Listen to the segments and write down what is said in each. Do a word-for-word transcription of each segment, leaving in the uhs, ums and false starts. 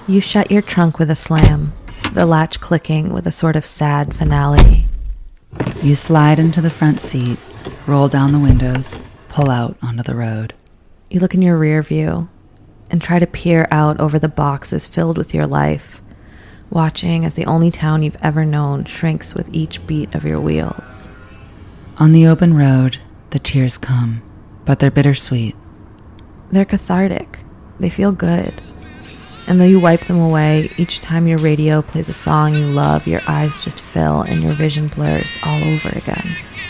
You shut your trunk with a slam, the latch clicking with a sort of sad finality. You slide into the front seat, roll down the windows, pull out onto the road. You look in your rear view and try to peer out over the boxes filled with your life, watching as the only town you've ever known shrinks with each beat of your wheels. On the open road, the tears come, but they're bittersweet. They're cathartic. They feel good. And though you wipe them away, each time your radio plays a song you love, your eyes just fill and your vision blurs all over again.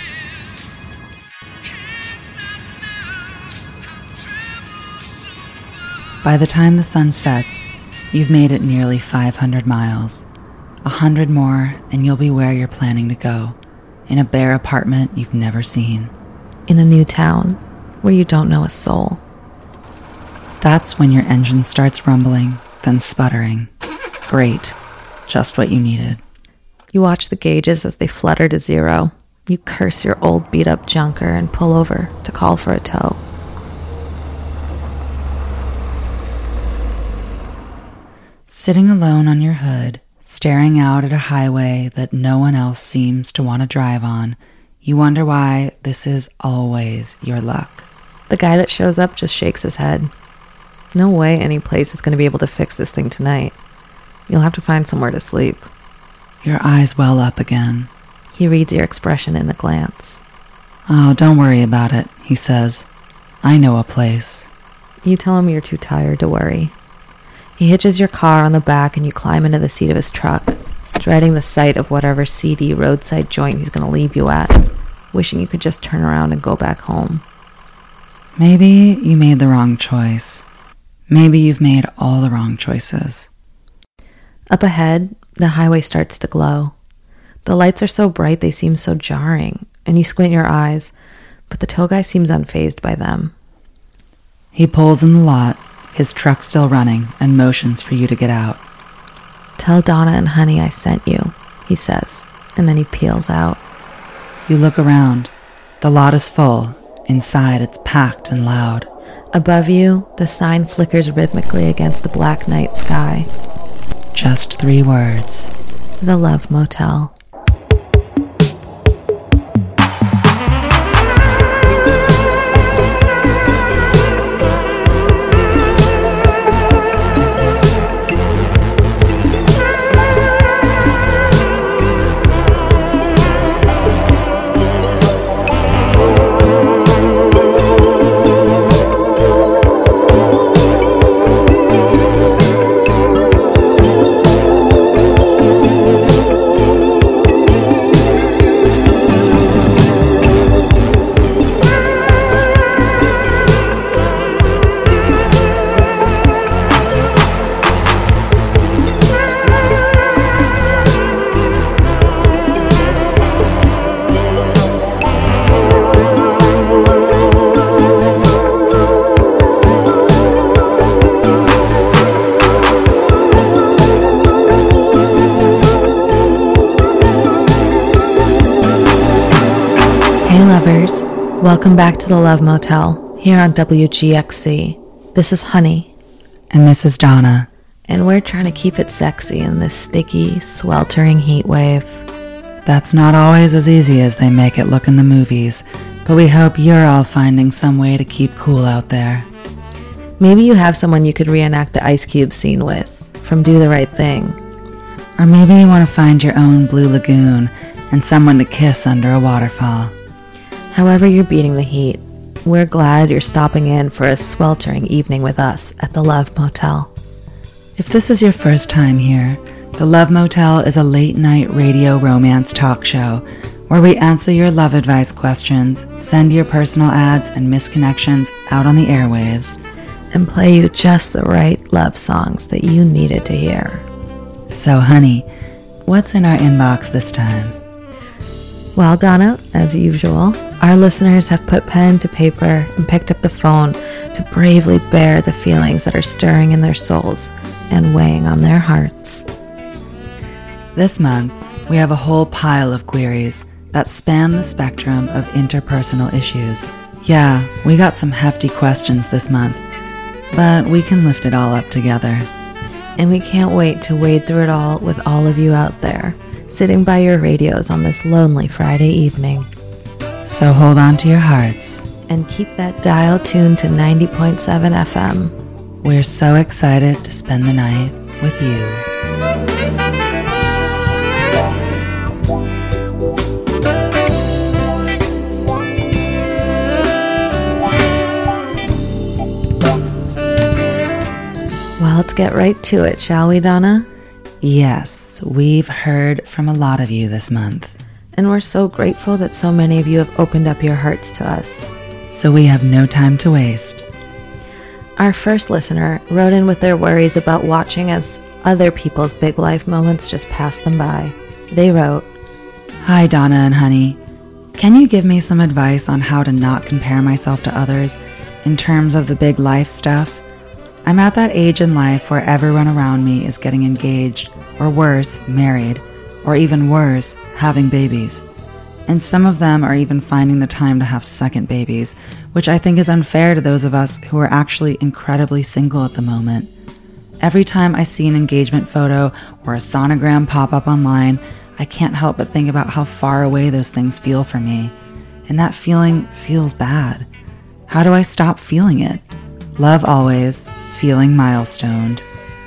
By the time the sun sets, you've made it nearly five hundred miles. A hundred more and you'll be where you're planning to go, in a bare apartment you've never seen. In a new town where you don't know a soul. That's when your engine starts rumbling, then sputtering. Great. Just what you needed. You watch the gauges as they flutter to zero. You curse your old beat-up junker and pull over to call for a tow. Sitting alone on your hood, staring out at a highway that no one else seems to want to drive on, you wonder why this is always your luck. The guy that shows up just shakes his head. No way any place is going to be able to fix this thing tonight. You'll have to find somewhere to sleep. Your eyes well up again. He reads your expression in the glance. Oh, don't worry about it, he says. I know a place. You tell him you're too tired to worry. He hitches your car on the back and you climb into the seat of his truck, dreading the sight of whatever seedy roadside joint he's going to leave you at, wishing you could just turn around and go back home. Maybe you made the wrong choice. Maybe you've made all the wrong choices. Up ahead, the highway starts to glow. The lights are so bright they seem so jarring, and you squint your eyes, but the tow guy seems unfazed by them. He pulls in the lot, his truck still running, and motions for you to get out. Tell Donna and Honey I sent you, he says, and then he peels out. You look around. The lot is full. Inside, it's packed and loud. Above you, the sign flickers rhythmically against the black night sky. Just three words. The Love Motel. Welcome back to the Love Motel, here on W G X C. This is Honey. And this is Donna. And we're trying to keep it sexy in this sticky, sweltering heat wave. That's not always as easy as they make it look in the movies, but we hope you're all finding some way to keep cool out there. Maybe you have someone you could reenact the Ice Cube scene with, from Do the Right Thing. Or maybe you want to find your own Blue Lagoon and someone to kiss under a waterfall. However you're beating the heat, we're glad you're stopping in for a sweltering evening with us at the Love Motel. If this is your first time here, the Love Motel is a late-night radio romance talk show where we answer your love advice questions, send your personal ads and misconnections out on the airwaves, and play you just the right love songs that you needed to hear. So, honey, what's in our inbox this time? Well, Donna, as usual, our listeners have put pen to paper and picked up the phone to bravely bear the feelings that are stirring in their souls and weighing on their hearts. This month, we have a whole pile of queries that span the spectrum of interpersonal issues. Yeah, we got some hefty questions this month, but we can lift it all up together. And we can't wait to wade through it all with all of you out there, sitting by your radios on this lonely Friday evening. So hold on to your hearts. And keep that dial tuned to ninety point seven F M. We're so excited to spend the night with you. Well, let's get right to it, shall we, Donna? Yes, we've heard from a lot of you this month. And we're so grateful that so many of you have opened up your hearts to us. So we have no time to waste. Our first listener wrote in with their worries about watching as other people's big life moments just pass them by. They wrote, Hi, Donna and honey. Can you give me some advice on how to not compare myself to others in terms of the big life stuff? I'm at that age in life where everyone around me is getting engaged, or worse, married, or even worse, having babies. And some of them are even finding the time to have second babies, which I think is unfair to those of us who are actually incredibly single at the moment. Every time I see an engagement photo or a sonogram pop up online, I can't help but think about how far away those things feel for me. And that feeling feels bad. How do I stop feeling it? Love always, feeling milestoned.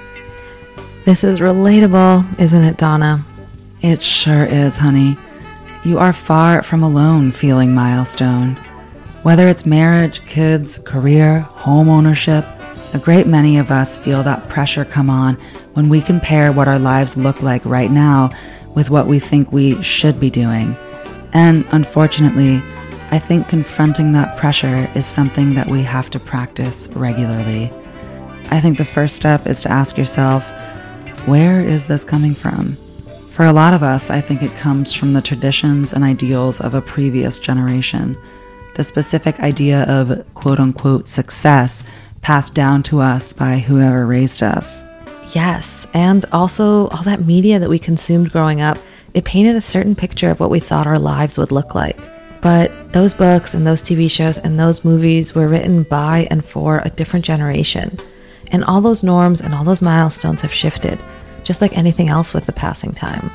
This is relatable, isn't it, Donna? It sure is, honey. You are far from alone feeling milestoned. Whether it's marriage, kids, career, home ownership, a great many of us feel that pressure come on when we compare what our lives look like right now with what we think we should be doing. And unfortunately, I think confronting that pressure is something that we have to practice regularly. I think the first step is to ask yourself, where is this coming from? For a lot of us, I think it comes from the traditions and ideals of a previous generation. The specific idea of quote-unquote success passed down to us by whoever raised us. Yes, and also all that media that we consumed growing up, it painted a certain picture of what we thought our lives would look like. But those books and those T V shows and those movies were written by and for a different generation. And all those norms and all those milestones have shifted, just like anything else with the passing time.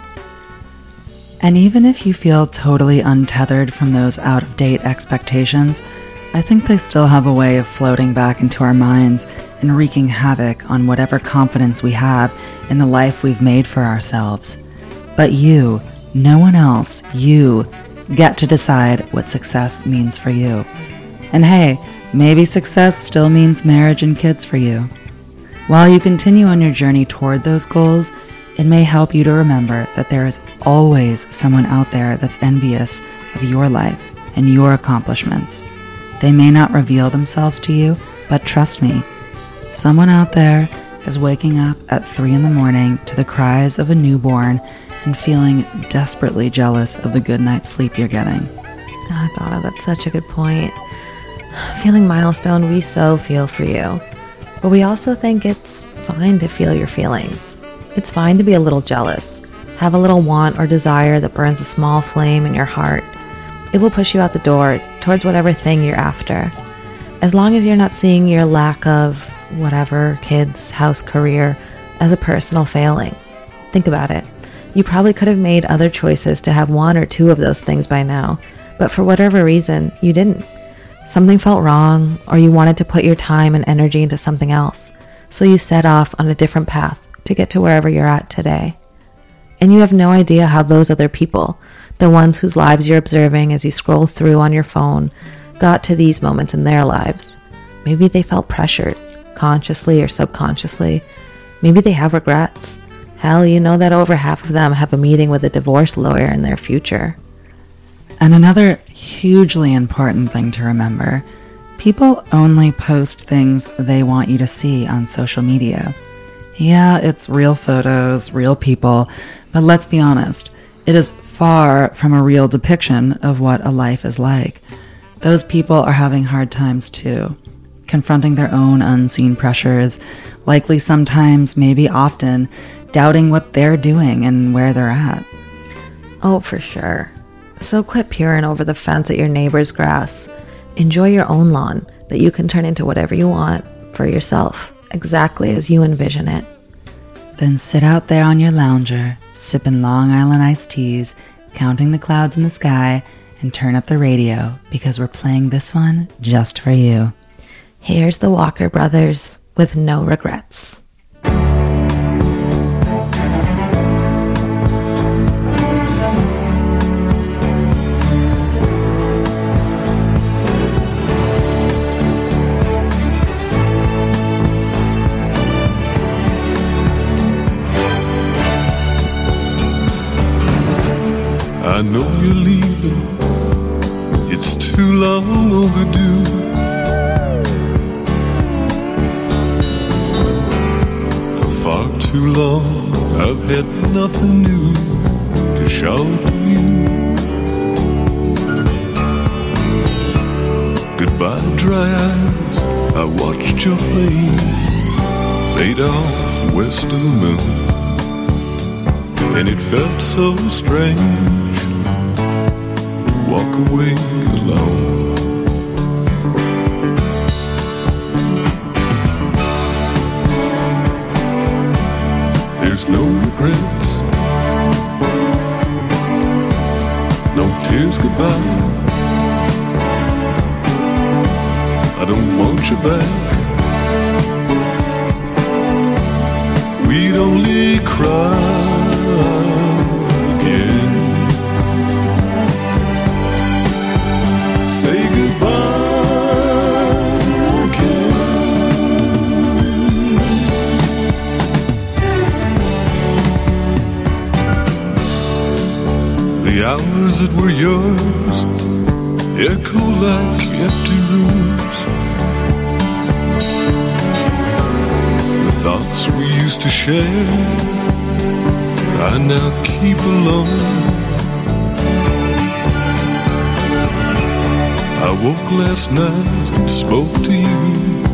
And even if you feel totally untethered from those out-of-date expectations, I think they still have a way of floating back into our minds and wreaking havoc on whatever confidence we have in the life we've made for ourselves. But you, no one else, you, get to decide what success means for you. And hey, maybe success still means marriage and kids for you. While you continue on your journey toward those goals, it may help you to remember that there is always someone out there that's envious of your life and your accomplishments. They may not reveal themselves to you, but trust me, someone out there is waking up at three in the morning to the cries of a newborn and feeling desperately jealous of the good night's sleep you're getting. Ah, Donna, that's such a good point. Feeling milestone, we so feel for you. But we also think it's fine to feel your feelings. It's fine to be a little jealous. Have a little want or desire that burns a small flame in your heart. It will push you out the door towards whatever thing you're after. As long as you're not seeing your lack of whatever, kids, house, career, as a personal failing. Think about it. You probably could have made other choices to have one or two of those things by now, but for whatever reason, you didn't. Something felt wrong, or you wanted to put your time and energy into something else, so you set off on a different path to get to wherever you're at today. And you have no idea how those other people, the ones whose lives you're observing as you scroll through on your phone, got to these moments in their lives. Maybe they felt pressured, consciously or subconsciously. Maybe they have regrets. Hell, you know that over half of them have a meeting with a divorce lawyer in their future. And another hugely important thing to remember, people only post things they want you to see on social media. Yeah, it's real photos, real people, but let's be honest, it is far from a real depiction of what a life is like. Those people are having hard times too, confronting their own unseen pressures, likely sometimes, maybe often, doubting what they're doing and where they're at. Oh, for sure. So quit peering over the fence at your neighbor's grass. Enjoy your own lawn that you can turn into whatever you want for yourself, exactly as you envision it. Then sit out there on your lounger, sipping Long Island iced teas, counting the clouds in the sky, and turn up the radio because we're playing this one just for you. Here's the Walker Brothers with No Regrets. I know you're leaving, it's too long overdue. For far too long, I've had nothing new to show to you. Goodbye, dry eyes, I watched your plane fade off west of the moon. And it felt so strange, walk away alone. There's no regrets, no tears goodbye. I don't want you back. We'd only cry again. Say goodbye again. The hours that were yours echo like empty rooms. The thoughts we used to share I now keep alone. I woke last night and spoke to you,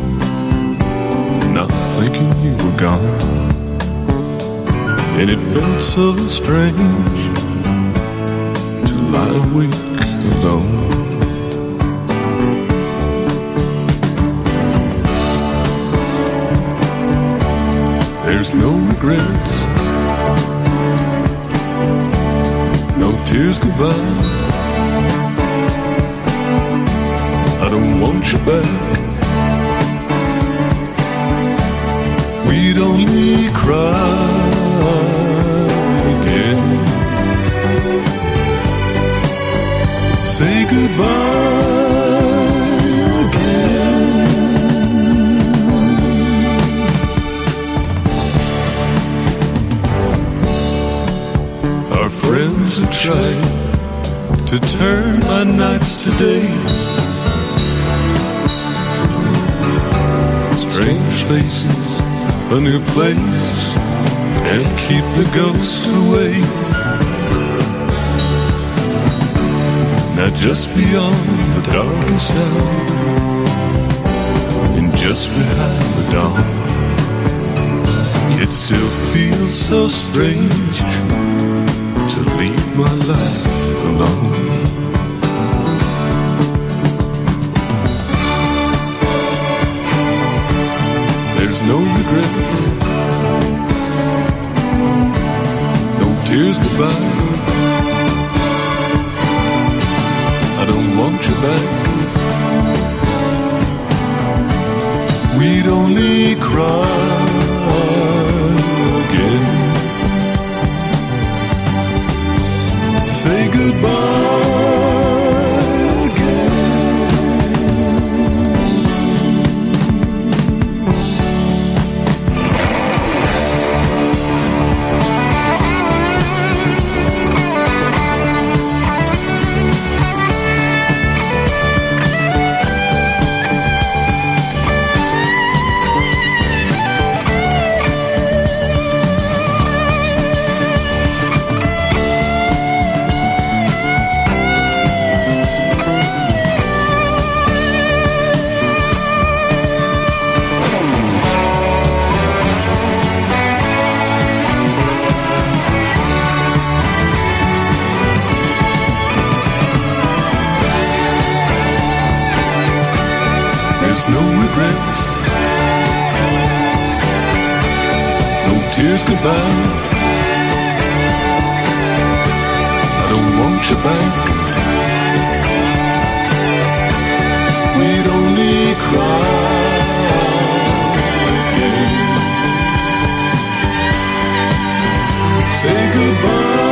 not thinking you were gone. And it felt so strange to lie awake alone. There's no regrets, no tears goodbye. I don't want you back. We'd only cry again. Say goodbye again. Our friends have tried to turn my nights to day. Strange faces, a new place, and keep the ghosts away. Now just beyond the darkest hour, and just behind the dawn, it still feels so strange to leave my life alone. There's no regrets, no tears goodbye. I don't want you back. We'd only cry again. Say goodbye again. There's no regrets, no tears goodbye. I don't want you back. We'd only cry again. Say goodbye.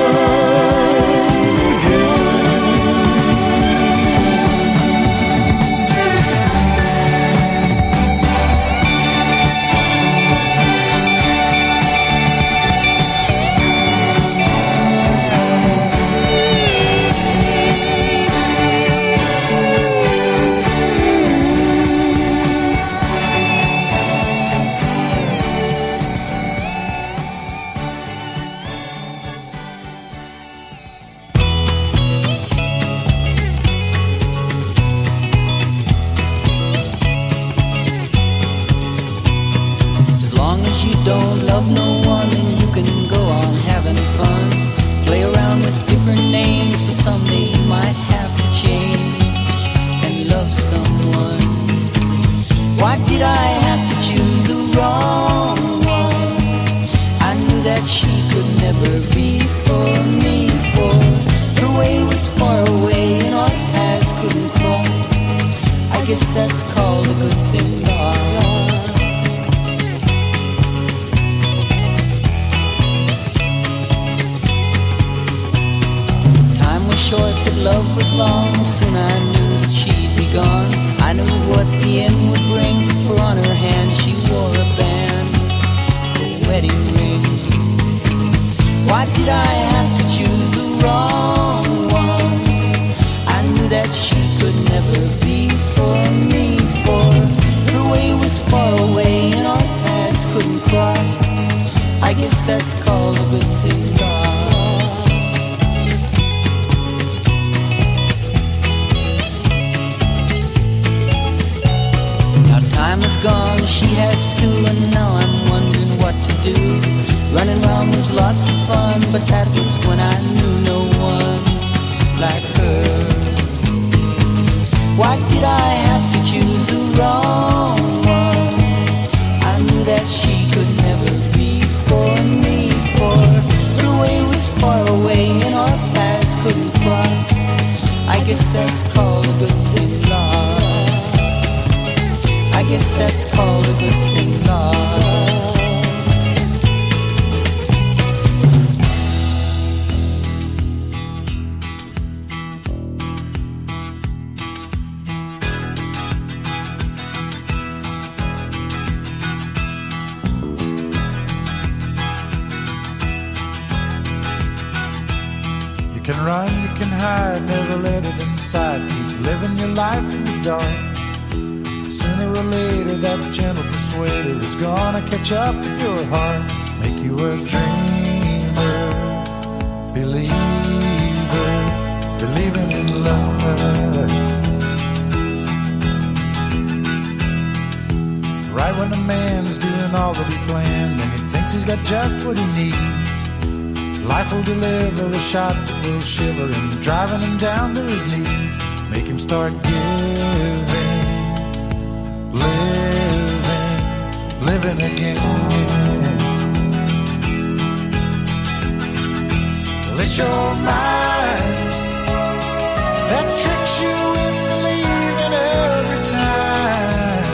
You can run, you can hide, never let it inside. Keep living your life in the dark. Sooner or later that gentle persuader is gonna catch up with your heart. Make you a dreamer, believer, believing in love. Right when a man's doing all that he planned and he thinks he's got just what he needs, life will deliver a shot that will shiver him, driving him down to his knees. Make him start giving, living, living again. Well, it's your mind that tricks you into believing every time.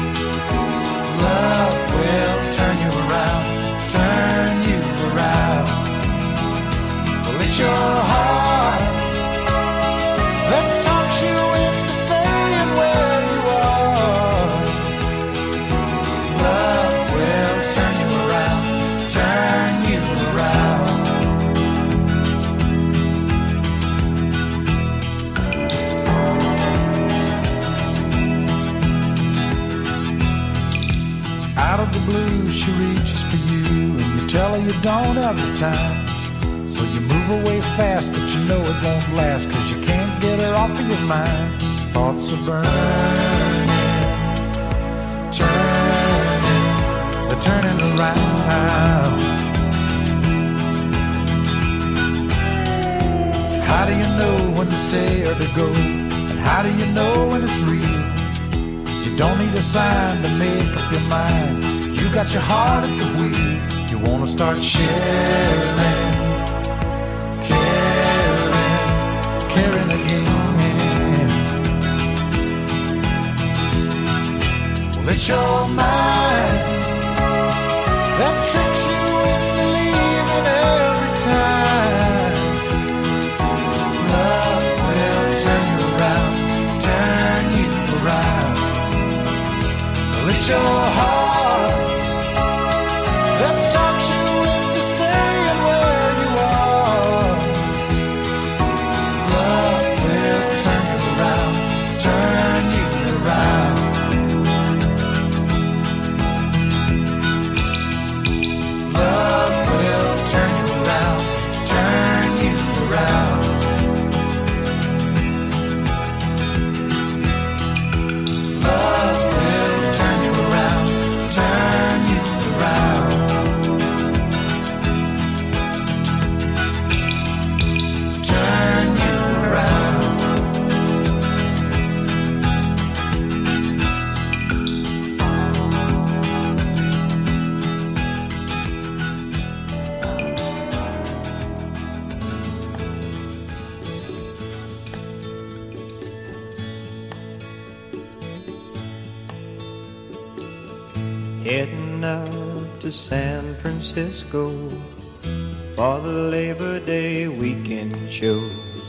Love will turn you around, turn you around. Well, it's your heart that talks you into staying where you are. Love will turn you around, turn you around. Out of the blue she reaches for you, and you tell her you don't have the time. So you move away fast, but you know it won't last, 'cause you can't get her off of your mind. Thoughts are burning, turning, they're turning around. How do you know when to stay or to go? And how do you know when it's real? You don't need a sign to make up your mind. You got your heart at the wheel. You wanna start sharing, caring, caring again. Well, it's your mind that tricks you into leaving every time. Love will turn you around, turn you around. Well, it's your heart that talks you into staying where you are. Love will turn you around, turn you around. Love will turn you around, turn you around. Love will turn you around, turn you around. Turn you around. Heading up to San Francisco for the Labor Day weekend show.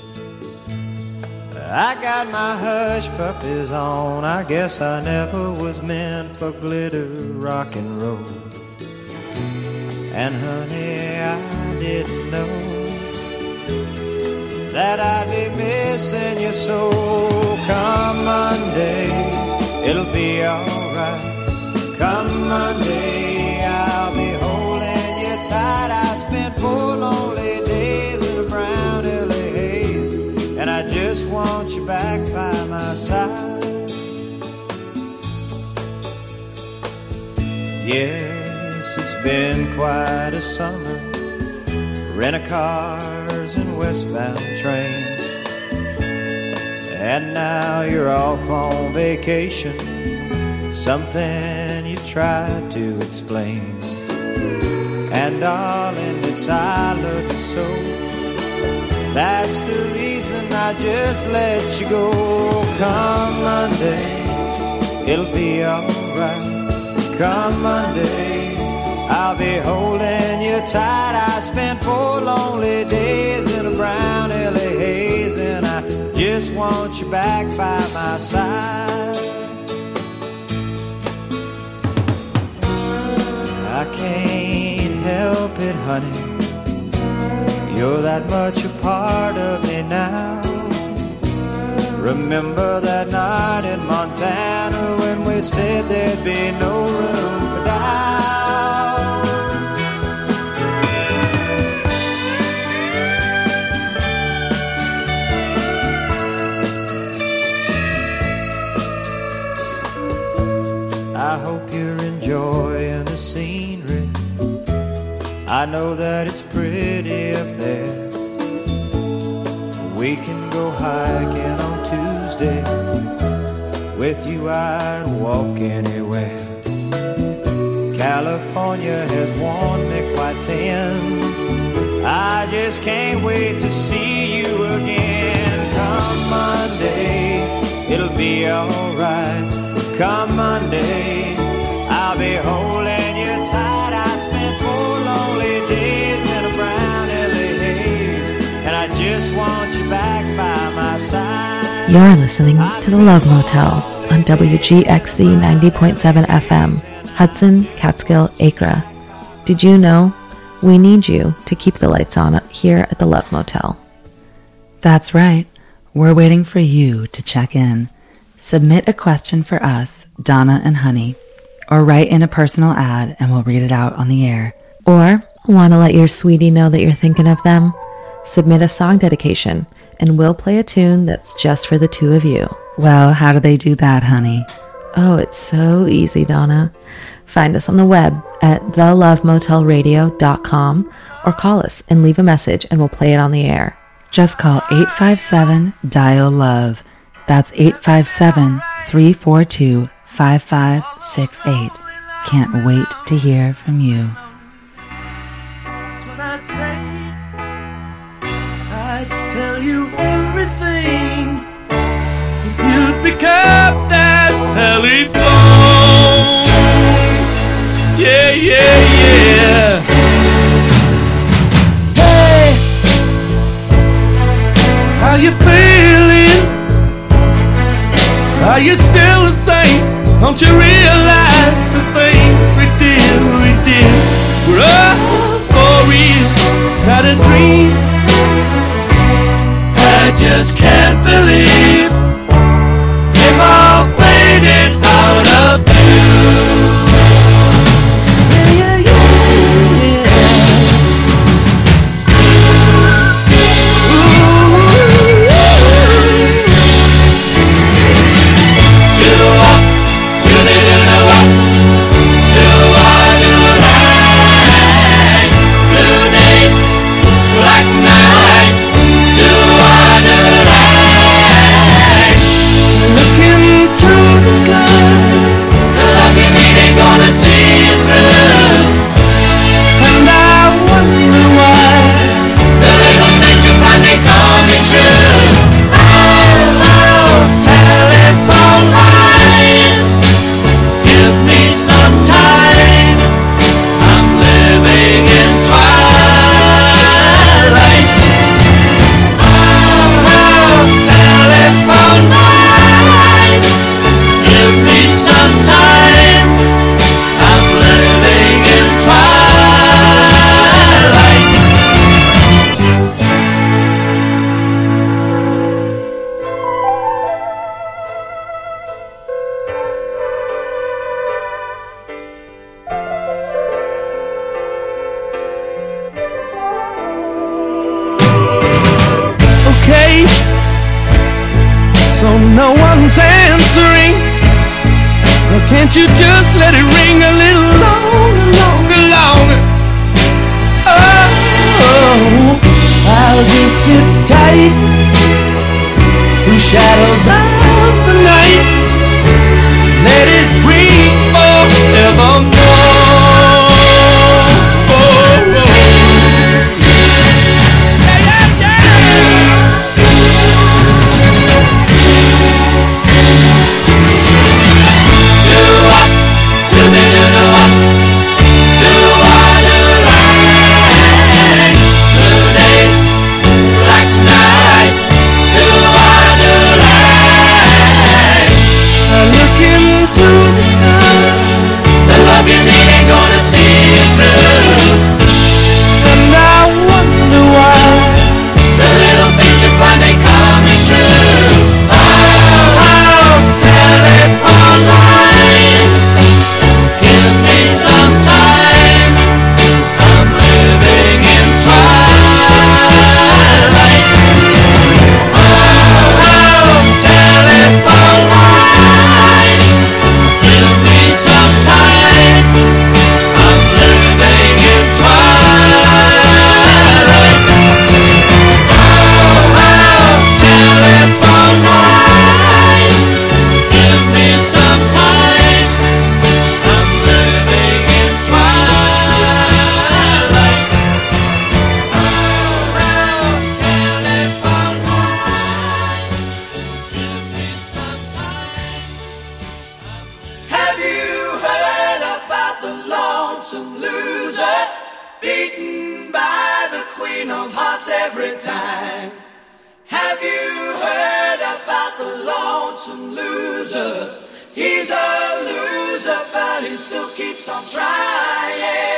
I got my hush puppies on, I guess I never was meant for glitter rock and roll. And honey, I didn't know that I'd be missing you so. Come Monday, it'll be alright. Come Monday, I'll be holding you tight. I spent four lonely days in a brown L A haze, and I just want you back by my side. Yes, it's been quite a summer, rent-a-cars and westbound trains, and now you're off on vacation, something you tried to explain. And darling, it's I love you so, that's the reason I just let you go. Come Monday, it'll be alright. Come Monday, I'll be holding you tight. I spent four lonely days in a brown L A haze, and I just want you back by my side. I can't help it, honey, you're that much a part of me now. Remember that night in Montana when we said there'd be no room for doubt. I hope you're enjoying the scenery. I know that it's pretty up there. We can go hiking on Tuesday. With you I'd walk anywhere. California has worn me quite thin. I just can't wait to see you again. Come Monday, it'll be alright. Come Monday, I'll be holding you tight. I spent four lonely days in a brown L A haze, and I just want you back by my side. You're listening to The Love Motel on W G X C ninety point seven F M, Hudson, Catskill, Acra. Did you know? We need you to keep the lights on here at The Love Motel. That's right. We're waiting for you to check in. Submit a question for us, Donna and Honey, or write in a personal ad and we'll read it out on the air. Or want to let your sweetie know that you're thinking of them? Submit a song dedication and we'll play a tune that's just for the two of you. Well, how do they do that, honey? Oh, it's so easy, Donna. Find us on the web at the love motel radio dot com or call us and leave a message and we'll play it on the air. Just call eight five seven, dial love. That's eight five seven, three four two, five five six eight. Can't wait to hear from you. pick up that telephone. Yeah, yeah, yeah. Hey, how you feeling? Are you still the same? Don't you realize the things we did, we did were all for real, not a dream? I just can't believe they've all faded out of view. Yeah, yeah, yeah, yeah. Ooh, do I, do they do the what? Do I do right? Blue days, black nights. Do I do right? Looking through the sky, the love you need ain't gonna see it through. And I wonder why the little things you find ain't coming true. Oh, oh, telephone line, give me some time. I'm living in twilight. Oh, oh, telephone line, give me some time. I'm living in twilight. Okay, so no one's answering. Well, can't you just let it ring a little longer, longer, longer? Oh, I'll just sit tight through shadows of the night. Let it ring forevermore. Oh, oh. Yeah, yeah, yeah. Do what? Do me do the what? Do I do right? Blue days, black nights. Do I do right? I look into the sky. The love you need ain't gonna see it through. And I wonder why the little things you find ain't coming true. Oh, oh, telephone line, give me some time. I'm living in twilight. Oh, oh, telephone line, give me some time. I'm living in twilight. Oh, oh, telephone line, give me some time. I'm living in twilight. Oh, oh, telephone line, give me some time. Have you heard about the lonesome loser, beaten by the queen of hearts every time? Have you heard about the lonesome loser? He's a loser, but he still keeps on trying.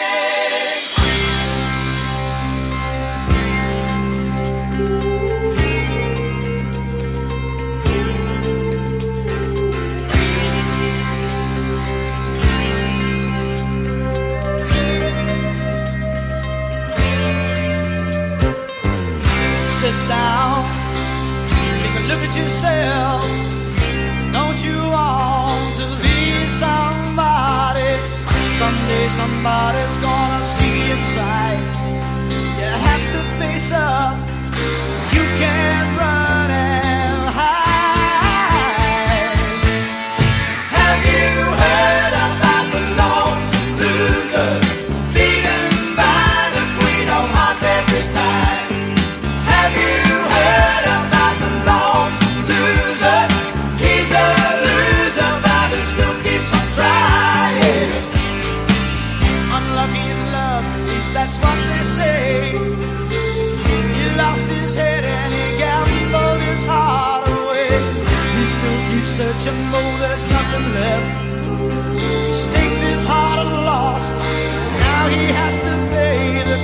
Sit down, take a look at yourself. Don't you want to be somebody? Someday somebody's gonna see inside. You have to face up. You can't run and hide. Have you heard about the lonesome loser, beaten by the queen of hearts every time? Have you heard about the lonesome loser? that you know there's nothing left. Staked his heart and lost. Now he has to pay the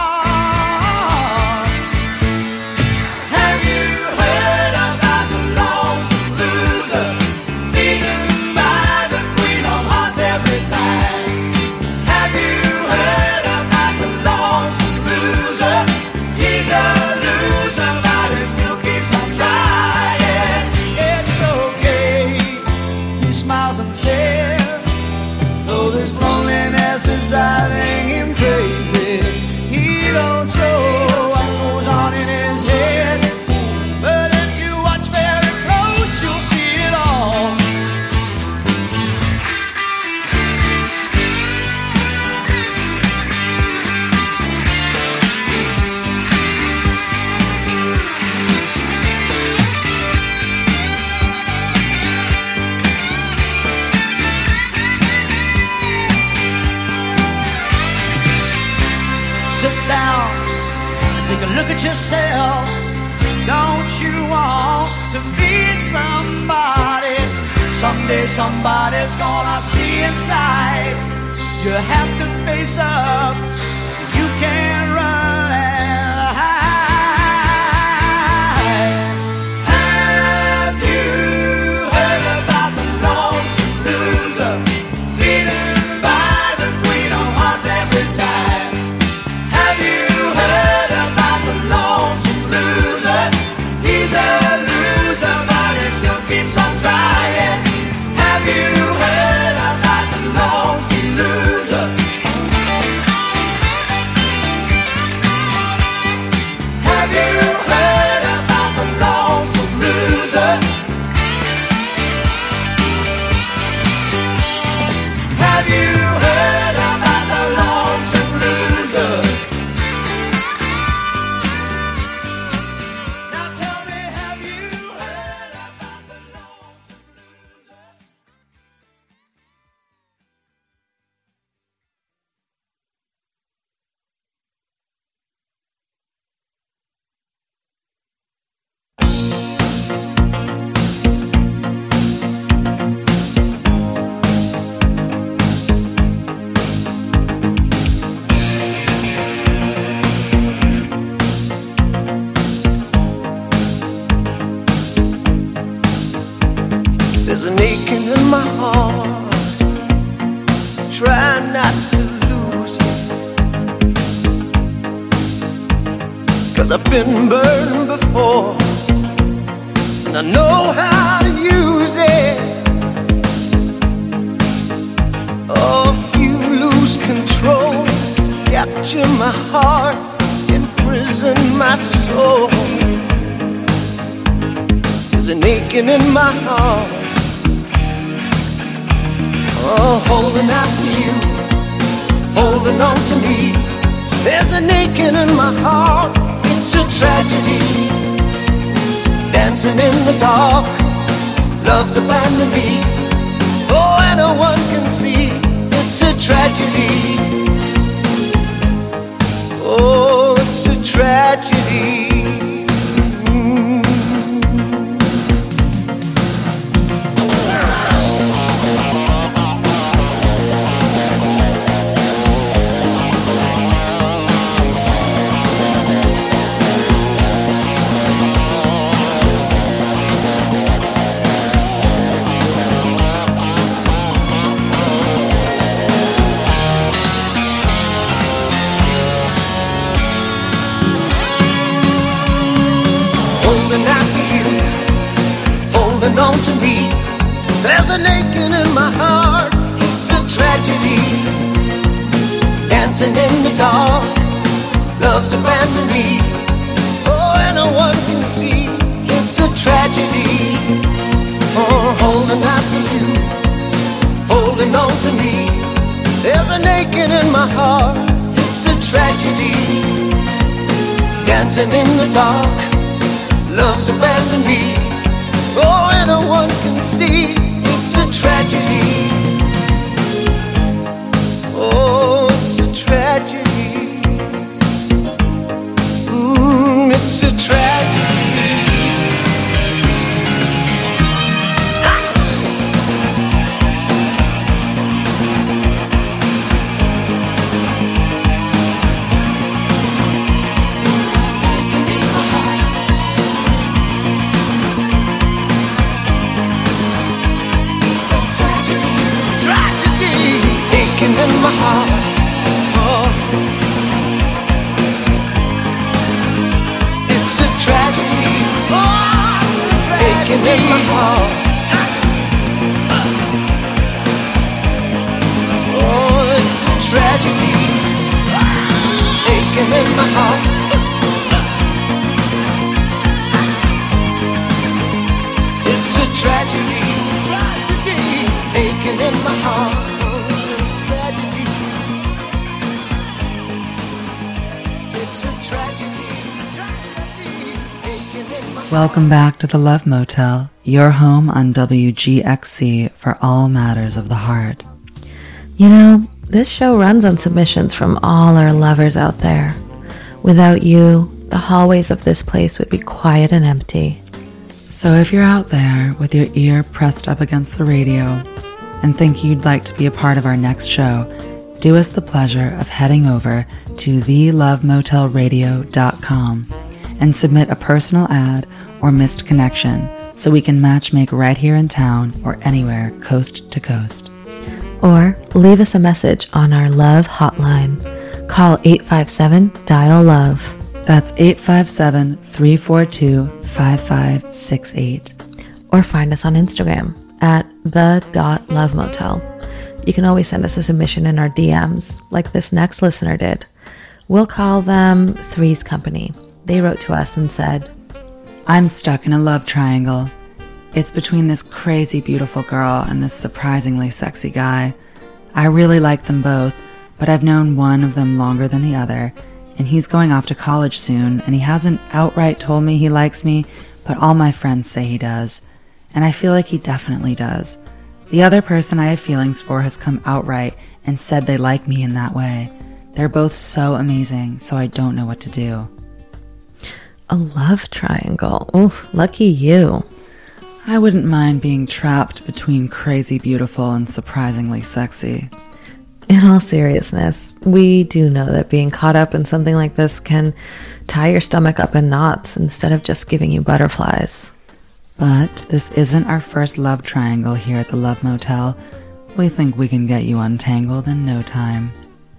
cost. Have you heard about the lonesome loser, beaten by the queen of hearts every time? Have you heard about the lonesome loser? He's a loser, but he still keeps on trying. It's okay, he smiles and says, though this loneliness is driving him crazy, he don't show what goes on in his head. But if you watch very close, you'll see it all. Sit down and take a look at yourself. Don't you want to be somebody? Someday somebody's gonna see inside. You have to face up. You can't run and hide. Have you heard about the lonesome loser, beaten by the queen of hearts every time? Have you heard about the lonesome loser? He's a loser, but he still keeps on trying. Have you heard about the lonesome loser? Have you heard about the lonesome loser? Have you heard about the lonesome loser? Now tell me, have you heard about the lonesome loser? There's an aching in my heart. Try not to lose it, 'cause I've been burned before, and I know how to use it. Oh, if you lose control, capture my heart, imprison my soul. There's an aching in my heart. Oh, holding out for you, holding on to me. There's an aching in my heart, it's a tragedy. Dancing in the dark, love's abandoned me. Oh, anyone can see, it's a tragedy. Oh, it's a tragedy. Mm. Holding out for you, holding on to me. There's an aching in my heart, it's a tragedy. Dancing in the dark, love's abandoned me. Oh, anyone can see, it's a tragedy. Oh, holding out for you, holding on to me. There's an aching in my heart, it's a tragedy. Dancing in the dark, love's abandoned me. Oh, anyone can see, it's a tragedy. Oh, it's a tragedy. Mm, it's a tragedy. Ha! Welcome back to the Love Motel, your home on W G X C for all matters of the heart. You know, this show runs on submissions from all our lovers out there. Without you, the hallways of this place would be quiet and empty. So if you're out there with your ear pressed up against the radio and think you'd like to be a part of our next show, do us the pleasure of heading over to the love motel radio dot com and submit a personal ad or missed connection so we can matchmake right here in town or anywhere coast to coast. Or leave us a message on our Love Hotline. Call eight five seven, dial love. That's eight five seven, three four two, five five six eight. Or find us on Instagram at the dot love motel. You can always send us a submission in our D Ms, like this next listener did. We'll call them Three's Company. They wrote to us and said, I'm stuck in a love triangle. It's between this crazy beautiful girl and this surprisingly sexy guy. I really like them both, but I've known one of them longer than the other, and he's going off to college soon, and he hasn't outright told me he likes me, but all my friends say he does, and I feel like he definitely does. The other person I have feelings for has come outright and said they like me in that way. They're both so amazing, so I don't know what to do. A love triangle. Oof, lucky you. I wouldn't mind being trapped between crazy beautiful and surprisingly sexy. In all seriousness, we do know that being caught up in something like this can tie your stomach up in knots instead of just giving you butterflies. But this isn't our first love triangle here at the Love Motel. We think we can get you untangled in no time.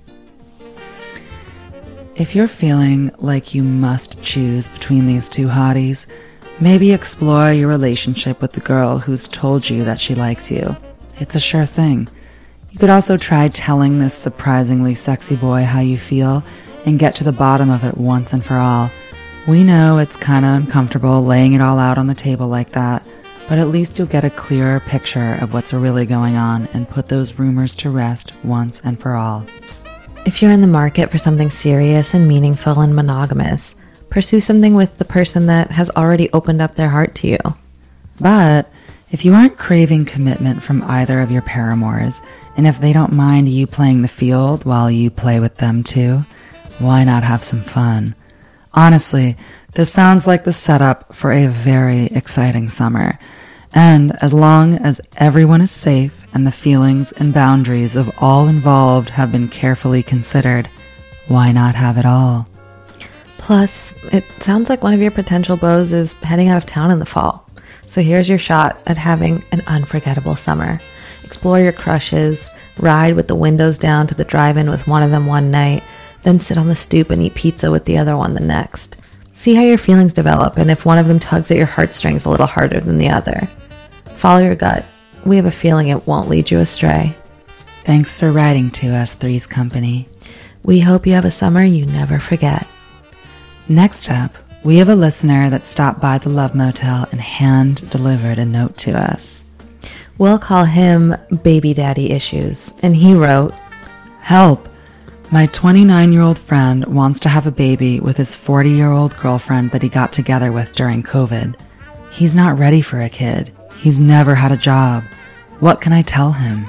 If you're feeling like you must choose between these two hotties, maybe explore your relationship with the girl who's told you that she likes you. It's a sure thing. You could also try telling this surprisingly sexy boy how you feel and get to the bottom of it once and for all. We know it's kind of uncomfortable laying it all out on the table like that, but at least you'll get a clearer picture of what's really going on and put those rumors to rest once and for all. If you're in the market for something serious and meaningful and monogamous, pursue something with the person that has already opened up their heart to you. But if you aren't craving commitment from either of your paramours, and if they don't mind you playing the field while you play with them too, why not have some fun? Honestly, this sounds like the setup for a very exciting summer. And as long as everyone is safe and the feelings and boundaries of all involved have been carefully considered, why not have it all? Plus, it sounds like one of your potential beaus is heading out of town in the fall. So here's your shot at having an unforgettable summer. Explore your crushes, ride with the windows down to the drive-in with one of them one night, then sit on the stoop and eat pizza with the other one the next. See how your feelings develop and if one of them tugs at your heartstrings a little harder than the other. Follow your gut. We have a feeling it won't lead you astray. Thanks for writing to us, Three's Company. We hope you have a summer you never forget. Next up, we have a listener that stopped by the Love Motel and hand-delivered a note to us. We'll call him Baby Daddy Issues, and he wrote, Help! My twenty-nine-year-old friend wants to have a baby with his forty-year-old girlfriend that he got together with during COVID. He's not ready for a kid. He's never had a job. What can I tell him?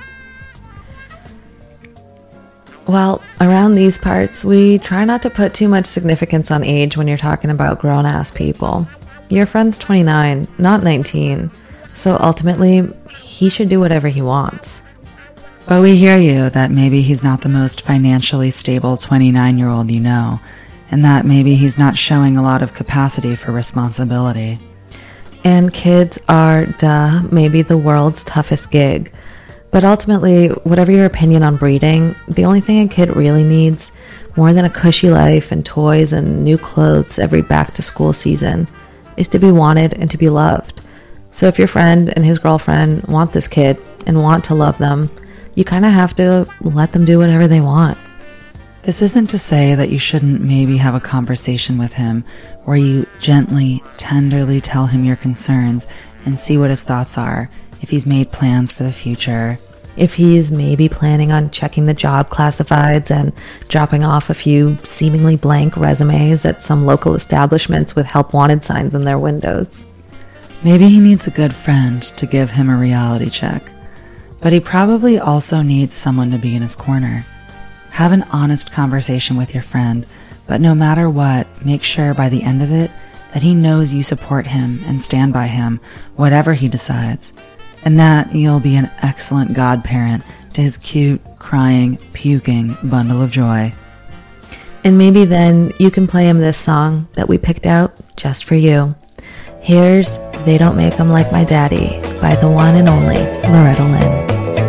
Well, around these parts, we try not to put too much significance on age when you're talking about grown-ass people. Your friend's twenty-nine, not nineteen, so ultimately, he should do whatever he wants. But we hear you that maybe he's not the most financially stable twenty-nine-year-old you know, and that maybe he's not showing a lot of capacity for responsibility. And kids are, duh, maybe the world's toughest gig. But ultimately, whatever your opinion on breeding, the only thing a kid really needs, more than a cushy life and toys and new clothes every back-to-school season, is to be wanted and to be loved. So if your friend and his girlfriend want this kid and want to love them, you kind of have to let them do whatever they want. This isn't to say that you shouldn't maybe have a conversation with him where you gently, tenderly tell him your concerns and see what his thoughts are, if he's made plans for the future. If he's maybe planning on checking the job classifieds and dropping off a few seemingly blank resumes at some local establishments with help wanted signs in their windows. Maybe he needs a good friend to give him a reality check, but he probably also needs someone to be in his corner. Have an honest conversation with your friend, but no matter what, make sure by the end of it that he knows you support him and stand by him, whatever he decides, and that you'll be an excellent godparent to his cute, crying, puking bundle of joy. And maybe then you can play him this song that we picked out just for you. Here's They Don't Make 'Em Like My Daddy by the one and only Loretta Lynn.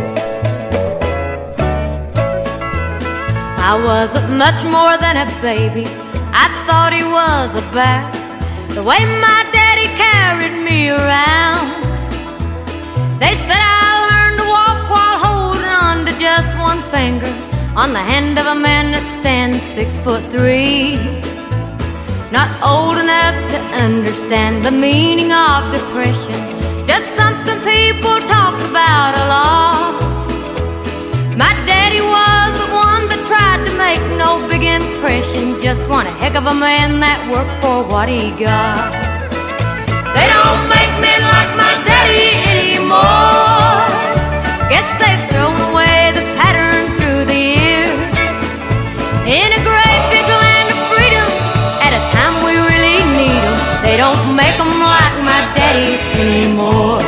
I wasn't much more than a baby. I thought he was a bear. The way my daddy carried me around. They said I learned to walk while holding on to just one finger on the hand of a man that stands six foot three. Not old enough to understand the meaning of depression, just something people talk about a lot. My daddy was the one that tried to make no big impression, just one heck of a man that worked for what he got. They don't make men like my daddy anymore. Guess they've thrown away the pattern through the years. In a great big land of freedom, at a time we really need 'em, they don't make 'em like my daddy anymore.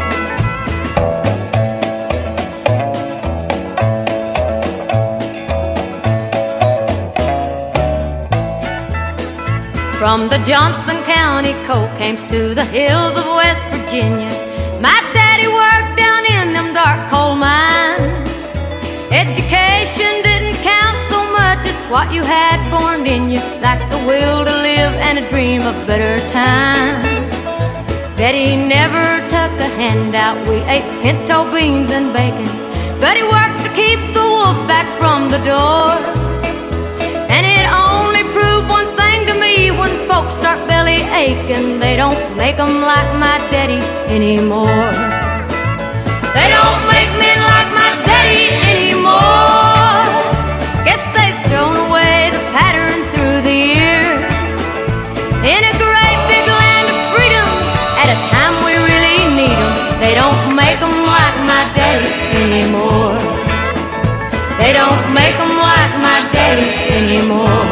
From the Johnson County coal camps to the hills of West Virginia, my daddy worked down in them dark coal mines. Education didn't count so much as what you had born in you, like the will to live and a dream of better times. Daddy never took a handout, we ate pinto beans and bacon, but he worked to keep the wolf back from the door. And it only proved one thing to me: when folks start belly aching, they don't make 'em like my daddy anymore. They don't make men like my daddy anymore. Guess they've thrown away the pattern through the years. In a great big land of freedom, at a time we really need 'em, they don't make 'em like my daddy anymore. They don't make 'em like my daddy anymore.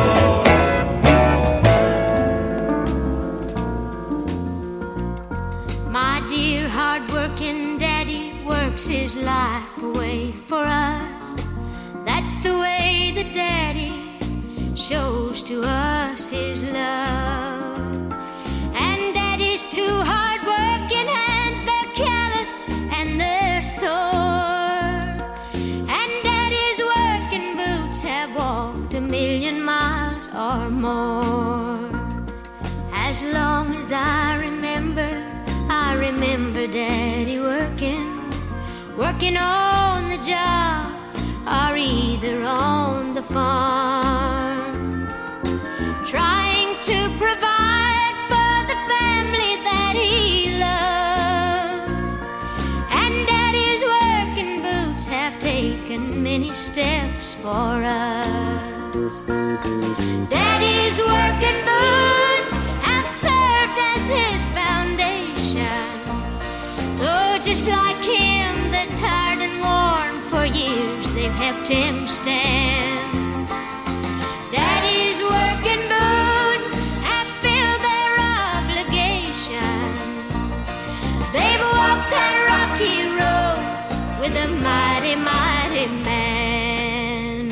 My dear hard-working daddy works his life away for us. That's the way the daddy shows to us his love. And daddy's two hard-working hands, they're calloused and they're sore. And daddy's working boots have walked a million miles or more. As long as I remember, I remember daddy working, working on the job or either on the farm, trying to provide for the family that he loves. And daddy's working boots have taken many steps for us. Daddy's working boots have served as his foundation. Oh, just like him, they're tired and worn. For years they've helped him stand. Daddy's working boots have filled their obligation. They've walked that rocky road with a mighty, mighty man.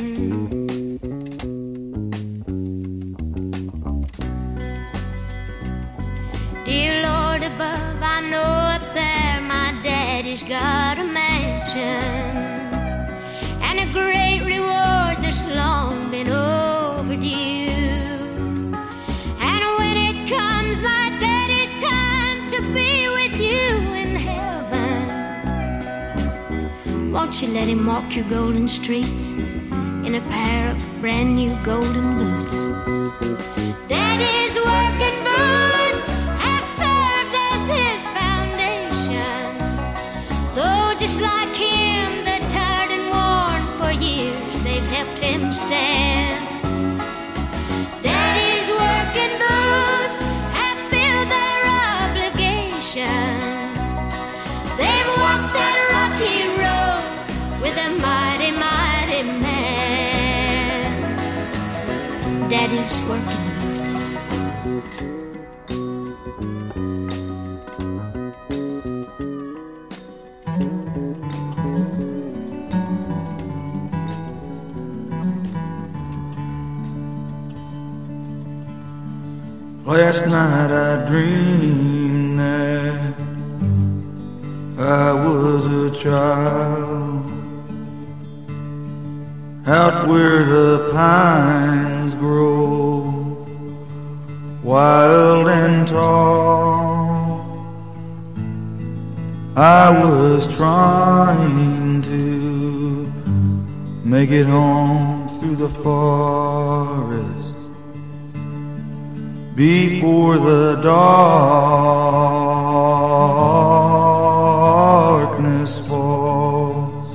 Dear Lord above, I know up there my daddy's got a mansion and a great reward that's long been overdue. And when it comes my daddy's time to be with you in heaven, won't you let him walk your golden streets in a pair of brand new golden boots? Daddy's working boots have served as his foundation. Though just like him, him stand. Daddy's working boots have filled their obligation. They've walked that rocky road with a mighty, mighty man. Daddy's working boots. Last night I dreamed that I was a child out where the pines grow wild and tall. I was trying to make it home through the forest before the darkness falls.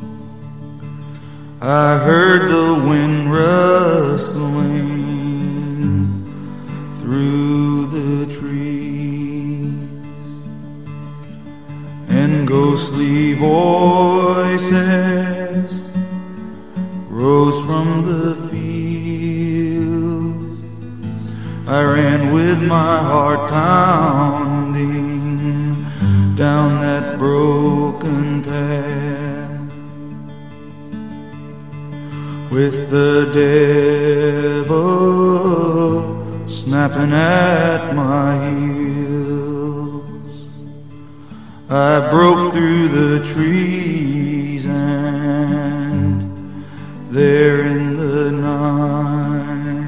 I heard the wind rustling through the trees, and ghostly voices rose from the fields. I ran with my heart pounding down that broken path, with the devil snapping at my heels. I broke through the trees, and there in the night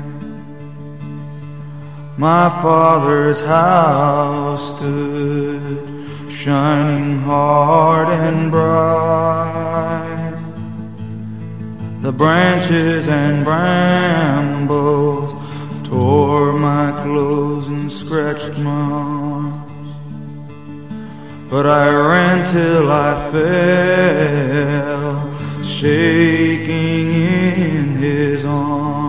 my father's house stood shining hard and bright. The branches and brambles tore my clothes and scratched my arms, but I ran till I fell, shaking in his arms.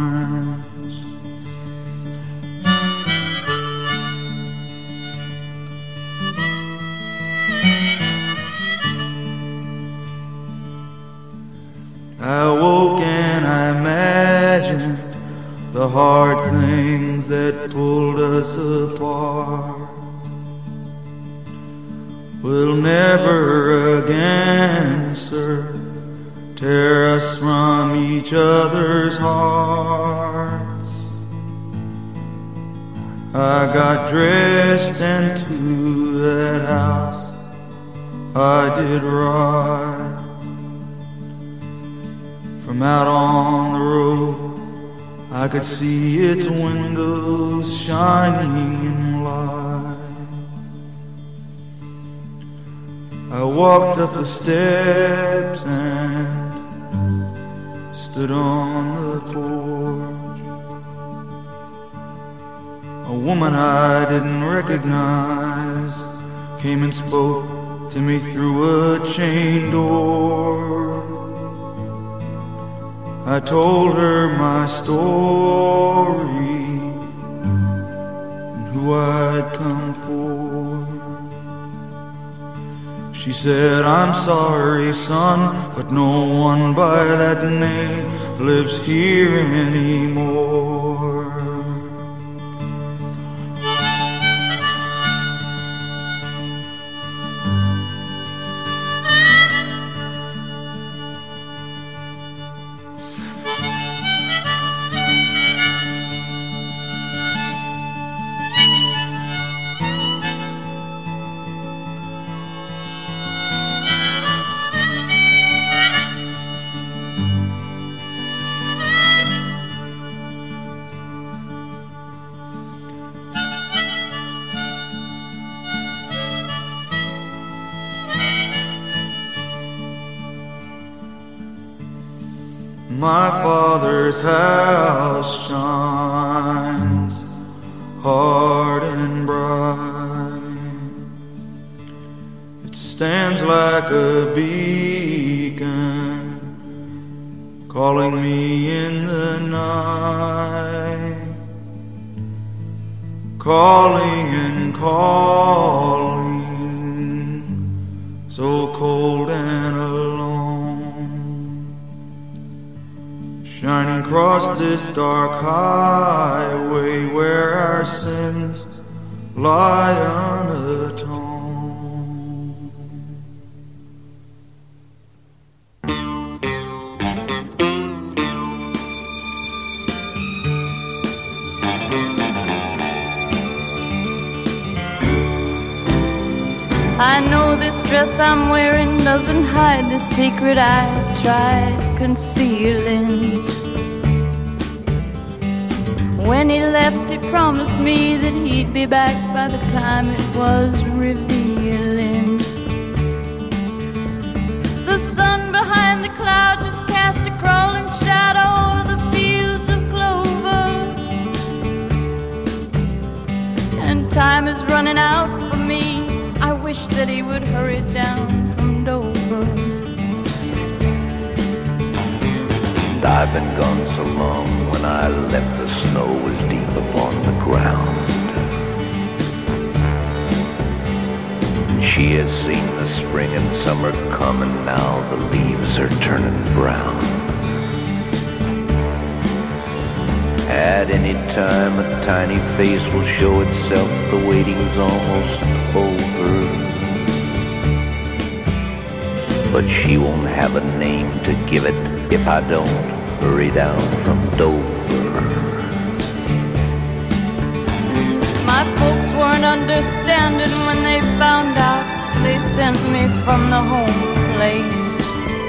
I woke and I imagined the hard things that pulled us apart will never again, sir, tear us from each other's hearts. I got dressed and to that house I did ride. From out on the road I could see its windows shining in light. I walked up the steps and stood on the porch. A woman I didn't recognize came and spoke to me through a chain door. I told her my story and who I'd come for. She said, I'm sorry, son, but no one by that name lives here anymore. My father's house shines hard and bright. It stands like a beacon calling me in the night, calling and calling, so cold and alone, shining across this dark highway where our sins lie unatoned. I know this dress I'm wearing doesn't hide the secret I've tried concealing. When he left, he promised me that he'd be back by the time it was revealing. The sun behind the cloud just cast a crawling shadow over the fields of clover, and time is running out for me. I wish that he would hurry down from Dover. And I've been gone so long, when I left the snow was deep upon the ground. She has seen the spring and summer come, and now the leaves are turning brown. At any time a tiny face will show itself, the waiting's almost over. But she won't have a name to give it if I don't hurry down from Dover. My folks weren't understanding when they found out they sent me from the home place.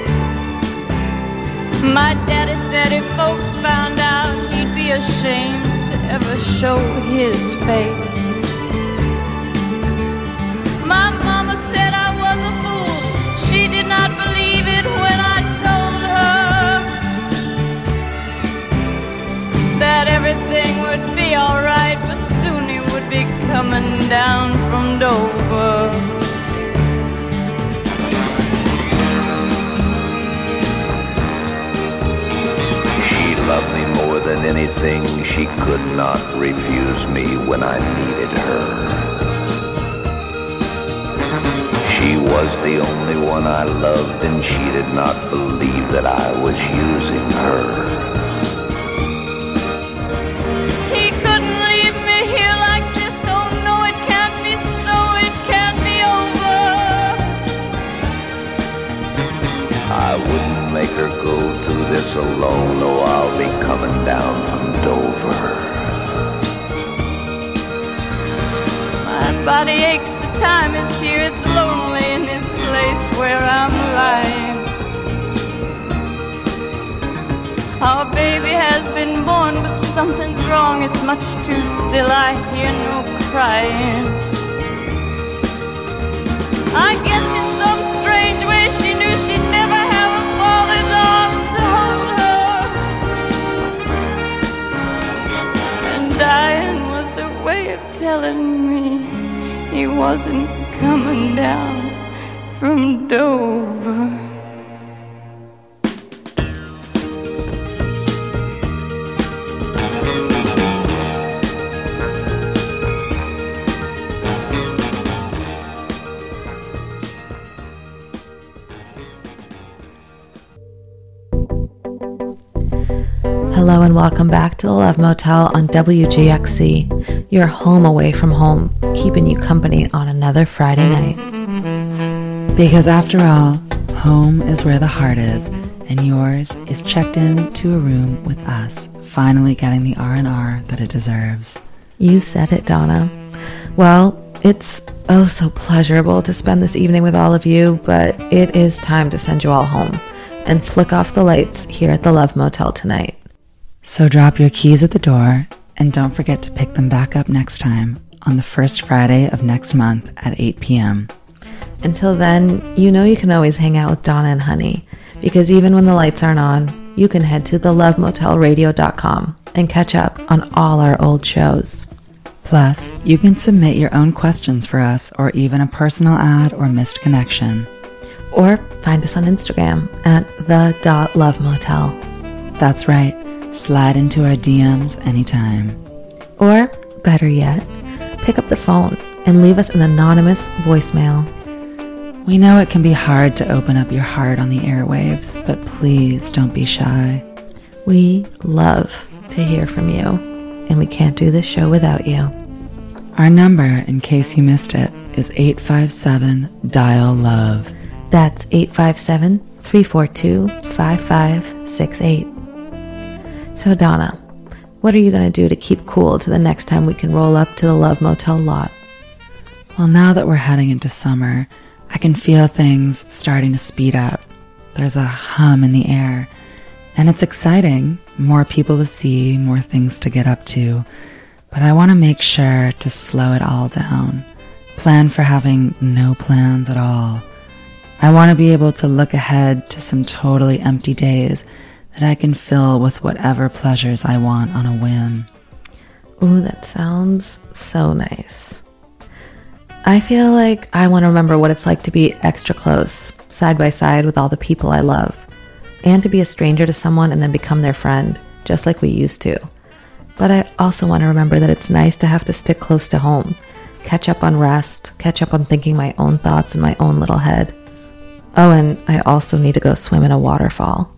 My daddy said if folks found out, he'd be ashamed to ever show his face. My mama said I was a fool. She did not believe it when I told her that everything would be alright, but soon he would be coming down from Dover. She loved me more than anything. She could not refuse me when I needed her. She was the only one I loved, and she did not believe that I was using her. He couldn't leave me here like this. Oh no, it can't be so. It can't be over. I wouldn't make her go through this alone. Oh, I'll be coming down from Dover. My body aches, the time is here. It's lonely in this place where I'm lying. Our baby has been born, but something's wrong. It's much too still. I hear no crying. I guess in some strange way she knew she'd never have a father's arms to hold her. And dying was a way of telling me he wasn't coming down from Dover. Hello and welcome back to the Love Motel on W G X C, your home away from home, keeping you company on another Friday night. Because after all, home is where the heart is, and yours is checked in to a room with us, finally getting the R and R that it deserves. You said it, Donna. Well, it's oh so pleasurable to spend this evening with all of you, but it is time to send you all home and flick off the lights here at the Love Motel tonight. So drop your keys at the door, and don't forget to pick them back up next time on the first Friday of next month at eight p.m. Until then, you know you can always hang out with Donna and Honey, because even when the lights aren't on, you can head to the love motel radio dot com and catch up on all our old shows. Plus, you can submit your own questions for us, or even a personal ad or missed connection. Or find us on Instagram at the dot love motel. That's right. Slide into our D Ms anytime. Or, better yet, pick up the phone and leave us an anonymous voicemail. We know it can be hard to open up your heart on the airwaves, but please don't be shy. We love to hear from you, and we can't do this show without you. Our number, in case you missed it, is eight five seven, dial love. That's eight five seven, three four two, five five six eight. So Donna, what are you going to do to keep cool to the next time we can roll up to the Love Motel lot? Well, now that we're heading into summer, I can feel things starting to speed up. There's a hum in the air, and it's exciting. More people to see, more things to get up to. But I want to make sure to slow it all down. Plan for having no plans at all. I want to be able to look ahead to some totally empty days that I can fill with whatever pleasures I want on a whim. Ooh, that sounds so nice. I feel like I want to remember what it's like to be extra close, side by side with all the people I love, and to be a stranger to someone and then become their friend, just like we used to. But I also want to remember that it's nice to have to stick close to home, catch up on rest, catch up on thinking my own thoughts in my own little head. Oh, and I also need to go swim in a waterfall.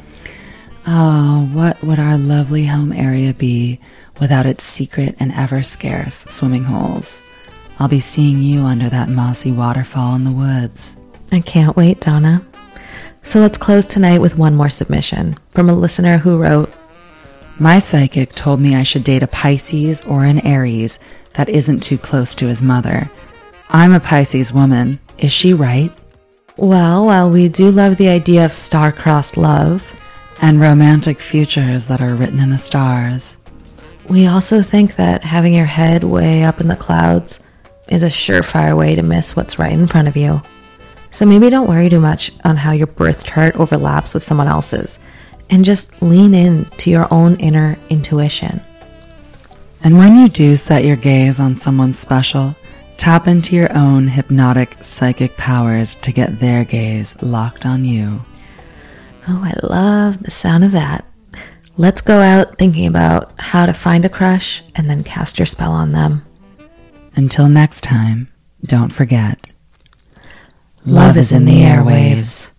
Oh, what would our lovely home area be without its secret and ever-scarce swimming holes? I'll be seeing you under that mossy waterfall in the woods. I can't wait, Donna. So let's close tonight with one more submission from a listener who wrote, My psychic told me I should date a Pisces or an Aries that isn't too close to his mother. I'm a Pisces woman. Is she right? Well, while we do love the idea of star-crossed love and romantic futures that are written in the stars, we also think that having your head way up in the clouds is a surefire way to miss what's right in front of you. So maybe don't worry too much on how your birth chart overlaps with someone else's, and just lean in to your own inner intuition. And when you do set your gaze on someone special, tap into your own hypnotic psychic powers to get their gaze locked on you. Oh, I love the sound of that. Let's go out thinking about how to find a crush and then cast your spell on them. Until next time, don't forget, love is in the airwaves.